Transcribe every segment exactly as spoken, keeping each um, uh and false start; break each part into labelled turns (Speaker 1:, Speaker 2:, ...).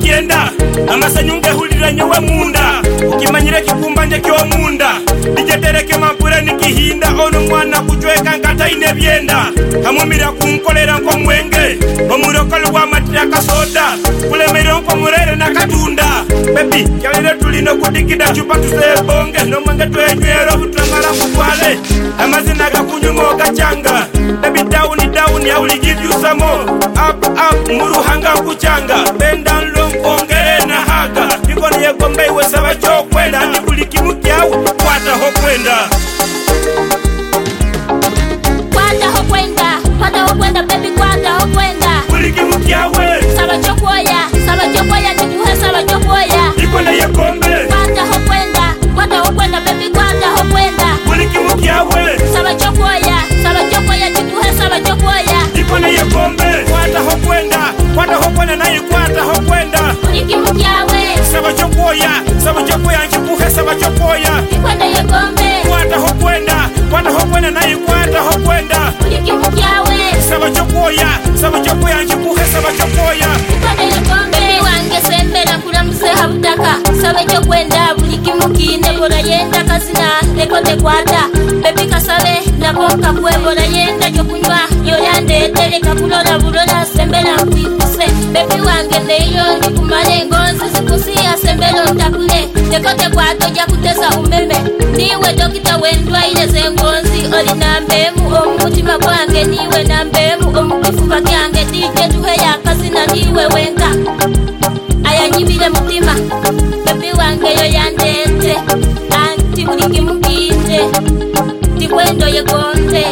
Speaker 1: yenda amasenyunge hulira nyowe munda ukimanyire kikumbanje kyo munda dijetereke mapure nikihinda ono mwana kujweka nkata ine byenda kamumira kunkolera nko mwenge omurokalo wa matira kasoda kulemere nko murere na katunda baby yalire tulino kudikida chupa tusebonge no mwenge twenywero butangala mutwale amazina gakunyumo gachanga baby down down I will give you some more up up muruhanga kuchanga bend down long ongere na haga nikoni yegombe iwe saba chokwenda ndibuliki mukyawe kwata hokwenda
Speaker 2: kwata hokwenda kwata hokwenda baby kwata hokwenda
Speaker 1: buliki mukyawe
Speaker 2: saba chokwoya saba chokwoya ndikuhe saba chokwoya
Speaker 1: nikoni yegombe
Speaker 2: kwata hokwenda kwata hokwenda baby kwata hokwenda
Speaker 1: buliki mukyawe
Speaker 2: saba chokwoya saba chokwoya ndikuhe saba chokwoya
Speaker 1: nikoni yegombe kwata hokwenda kwata hokwenda nayi kwata hokwenda
Speaker 2: buliki mukyawe
Speaker 1: saba chokwoya saba chokwoya ndikuhe saba chokwoya
Speaker 2: nikwenda yegombe
Speaker 1: kwata hokwenda kwata hokwenda nayi kwata hokwenda
Speaker 2: buliki mukyawe
Speaker 1: saba chokwoya saba chokwoya ndikuhe saba chokwoya
Speaker 2: nikwenda yegombe wange sembera kulamuse habutaka saba chokwenda buliki mukine bora yenda kazina lekote kwata bebi kasabe nakoka kwe bora yenda chokunywa yoyandetele kakulola bulola sembera kwikuse bebi wange neyo nikumale ngonzi zikusia sembero ntakule lekote kwata ja kutesa umeme niwe dokita wendwaile zengonzi oli nambemu omutima gwange niwe nambemu omukifuba kyange dije tuhe yakazina niwe wenka ayanyibile mutima bebi wange yoyandete anti buliki mukinde ndikwendo yegonde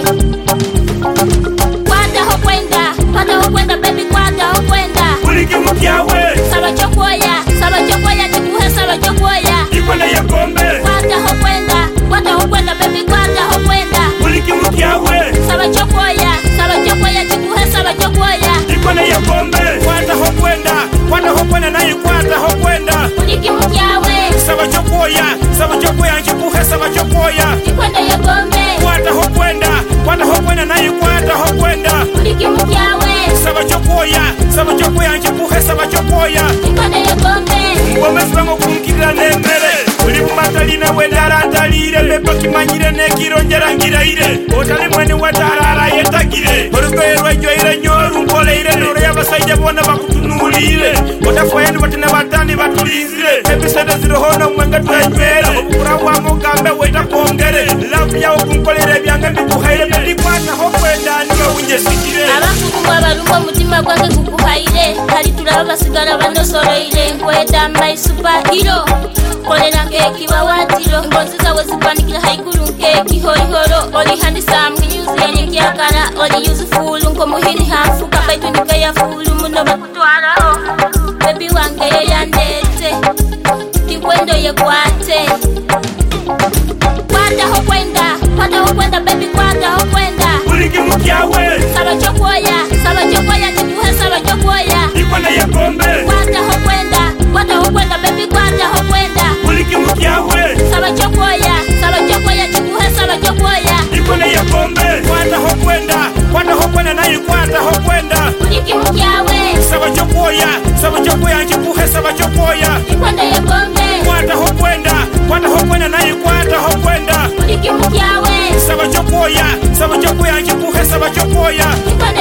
Speaker 2: kwata hokwenda kwata hokwenda baby kwata hokwenda
Speaker 1: buliki mukyawe
Speaker 2: saba chokwoya saba chokwoya ndikuhe saba chokwoya
Speaker 1: nikoni yegombe
Speaker 2: kwata hokwenda kwata hokwenda baby kwata hokwenda
Speaker 1: buliki mukyawe
Speaker 2: saba chokwoya saba chokwoya ndikuhe saba chokwoya
Speaker 1: nikoni yegombe kwata hokwenda kwata hokwenda nayi kwata hokwenda
Speaker 2: buliki mukyawe
Speaker 1: saba chokwoya saba chokwoya ndikuhe saba chokwoya
Speaker 2: nikwenda yegombe
Speaker 1: kwata hokwenda kwata hokwenda nayi kwata hokwenda
Speaker 2: buliki mukyawe
Speaker 1: saba chokwoya saba chokwoya ndikuhe saba chokwoya
Speaker 2: nikwenda yegombe
Speaker 1: ngomezi bango kunkirira nembere uli mumatalina wendarantalire lepo kimanyire nekirongera ngiraire otali mwene watarara yetagire orugoye rwejwaire nyoru mpoleire noro y'abasajja bona bakutunulire otafoyeni batine batani batulinzire episode zirohono mwenge twenywera obukura bwange ogambe weta kwongere lavu yawo kunkolera ebyange mbikuhaire medikwata hokwenda niwe wunyesigire
Speaker 2: abafukumu abaluma omutima gwange guguhaire kali tulaba basigala banosoloire nkweta my superhero kolera nk'ekibawatiro ngonzi zawe zipanikira haiguru nk'ekihorihoro oli handsome nyuzi yanyekyakala oli useful nkomuhini hafuka baitu nikeyafulu muno bakutwalaho bebi wange yoyandete ndikwendo yekwate kwata hokwenda kwata hokwenda bebi kwata hokwenda
Speaker 1: buliki mukyawe
Speaker 2: saba chokwoya saba chokwoya ndikuhe saba chokwoya
Speaker 1: nikoni yegombe
Speaker 2: kwata hokwenda kwata hokwenda bebi kwata hokwenda
Speaker 1: buliki mukyawe
Speaker 2: saba chokwoya saba chokwoya ndikuhe saba chokwoya
Speaker 1: nikoni yegombe kwata hokwenda kwata hokwenda nayi kwata hokwenda
Speaker 2: buliki mukyawe
Speaker 1: saba chokwoya saba chokwoya ndikuhe saba chokwoya
Speaker 2: nikwenda yegombe
Speaker 1: kwata hokwenda kwata hokwenda nayi kwata hokwenda
Speaker 2: buliki mukyawe
Speaker 1: saba chokwoya saba chokwoya ndikuhe saba chokwoya
Speaker 2: nikwenda